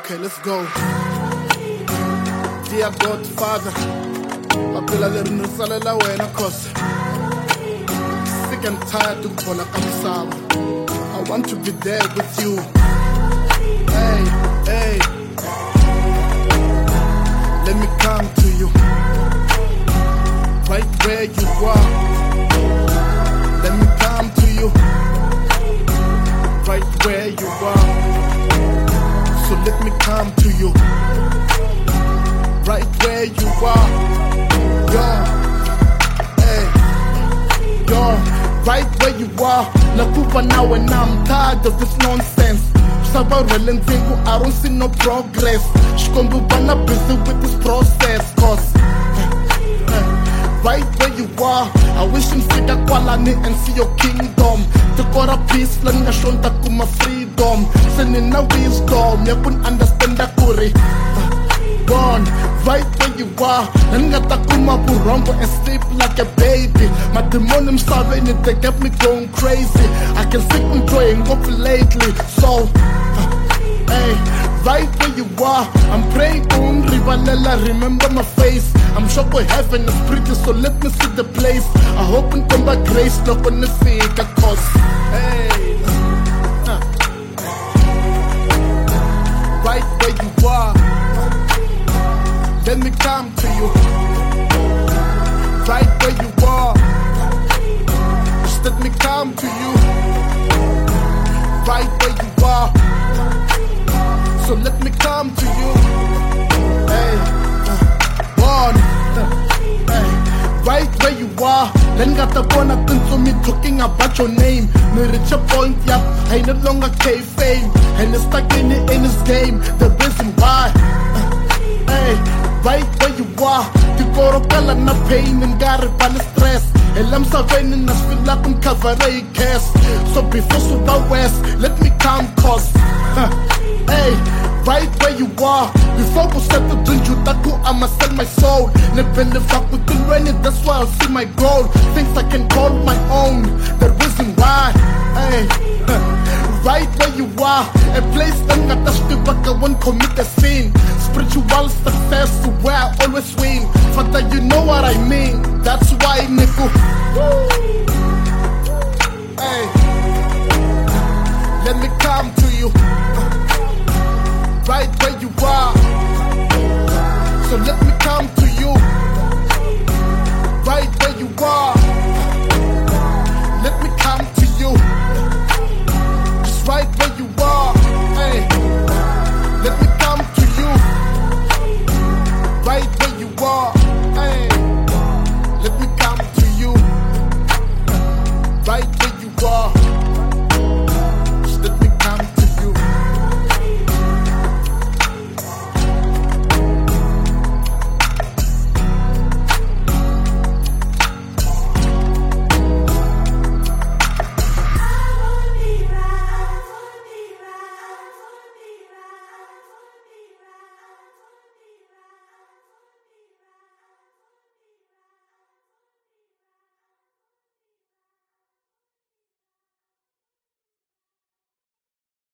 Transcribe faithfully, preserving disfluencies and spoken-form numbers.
Okay, let's go. Dear Godfather, papila leri ni risalela wena cause sick and tired to bona ka misava. I want to be there with you. Hey, hey. Let me come to you. Right where you are. Let me come to you. Right where you are. So let me come to you. Right where you are. Yo, hey, yo, right where you are. Nakupa now and I'm tired of this nonsense. About relenting, I don't see no progress. Shkombu bana busy with this process. Cause right where you are, I wish you see that quality and see your kingdom. To got a peace, let me show that my freedom. Sending a wisdom, you couldn't understand that kuri. Born right where you are, and got a kuma burumbo and sleep like a baby. My demon starving it, they kept me going crazy. I can sleep enjoying up lately, so. Hey, right where you are, I'm praying on Rivalela, remember my face. I'm sure for heaven is pretty, so let me see the place. I hope and come back grace, not on the fake, cause hey, uh, right where you are, let me come to you. Right where you are, just let me come to you. Right where you are, so let me come to you. Hey, uh, one, uh, hey, right where you are. Then got the one up into me talking about your name. Me reach a point, yeah, I no longer K fame. And it's stuck in it in this game. The reason why, uh, hey, right where you are. The corocala na pain and got it by the stress. And I'm surveying us feel like I'm covering case. So before Suda West, let me come cause. Huh. Hey, right where you are. Before we set the dunju taku, I'ma sell my soul. Never live up with the rain, that's why I see my goal. Things I can call my own. The reason why. Hey, right where you are. A place that got the stick back, I won't commit a sin. Spiritual success to where I always win. Father, you know what I mean. That's why, Niku. Hey, let me come to you. Right where you are, so let me